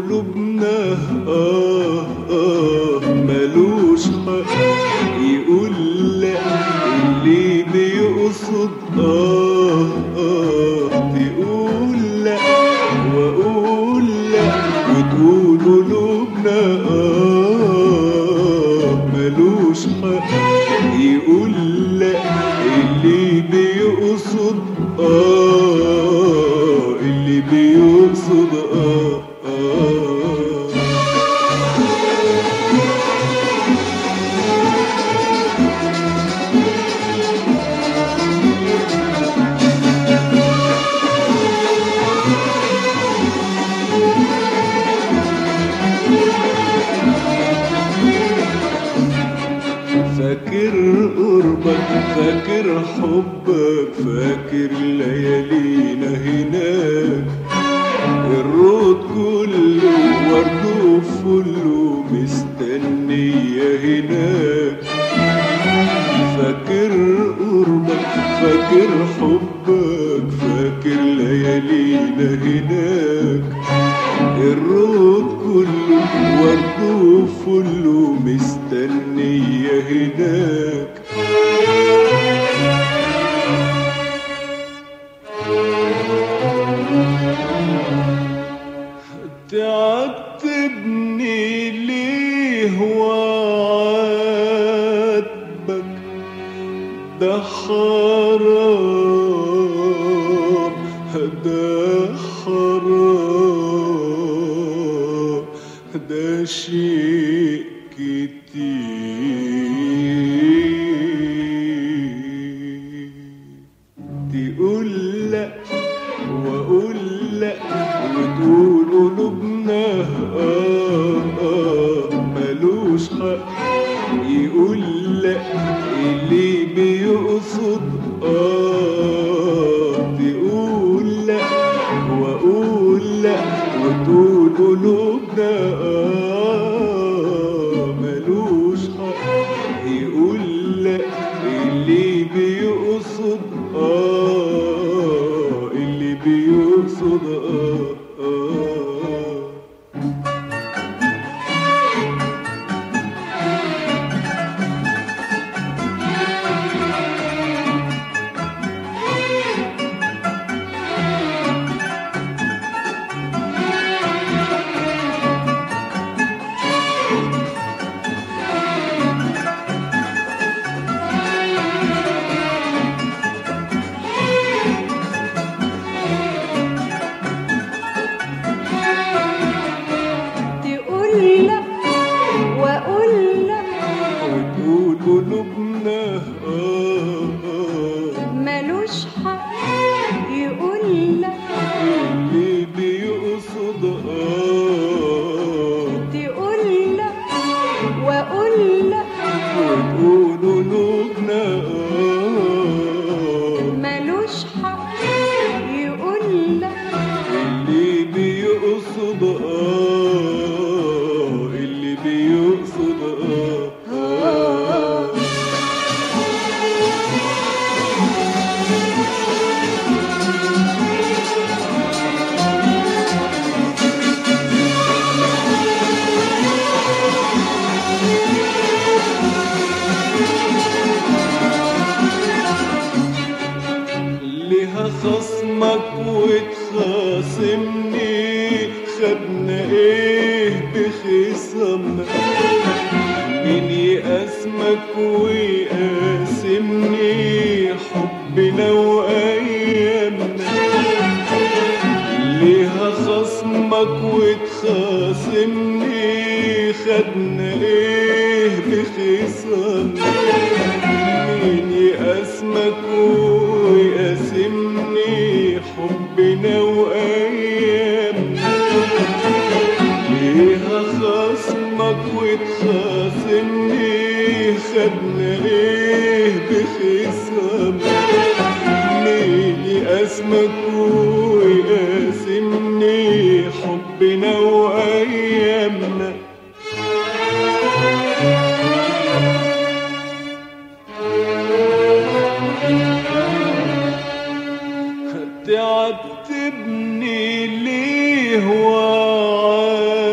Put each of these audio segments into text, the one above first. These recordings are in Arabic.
قلوبنا ملوش حق يقول لا، اللي بيقصد تقول لا واقول لا، وتقول قلوبنا ملوش حق يقول لا، اللي بيقصد اللي بيقصد فاكر قربك، فاكر حبك، فاكر ليالينا هناك، الرود كله ورد وفله مستنية هناك. فاكر قربك، فاكر حبك، فاكر ليالينا هناك، الرود كله ورد وفله مستنية هناك. تعاتبني ليه وعاتبك؟ ده حرام، ده حرام، ده شيء كتير. تقول لا واقول لا، وتقول قلوبنا ملوش حق يقول لا، اللي بيقصد تقول لا واقول لا، وتقول قلوبنا ملوش حق يقول لا، اللي بيقصد اللي بيقصد قلوبنا ملوش حق يقول لا، اللي بيقصد تقول لا واقول لا، وتقول قلوبنا ملوش حق يقول لا، اللي بيقصد اللي بيقصد ليها خصمك وتخاصمني، خدنا ايه بخصامنا؟ مين يقاسمك ويقاسمني؟ حبنا وايامنا. ليها خصمك وتخاصمني، خدنا ايه بخصامنا؟ مين يقاسمك ويقاسمني؟ حبنا وايامنا. ليها خصمك وتخاصمني، خدنا ايه بخصامنا؟ مين يقاسمك ويقاسمني؟ حبنا وايامنا. تعاتبني ليه وعاتبك؟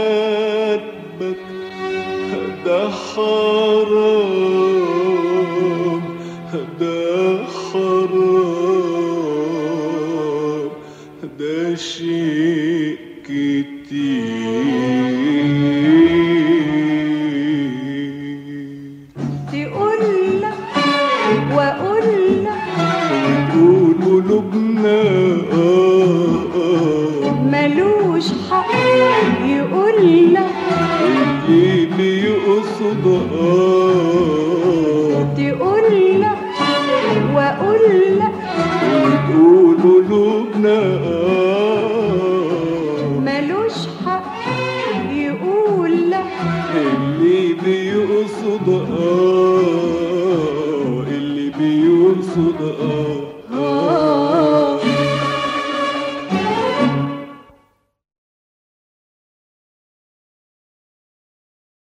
يقصد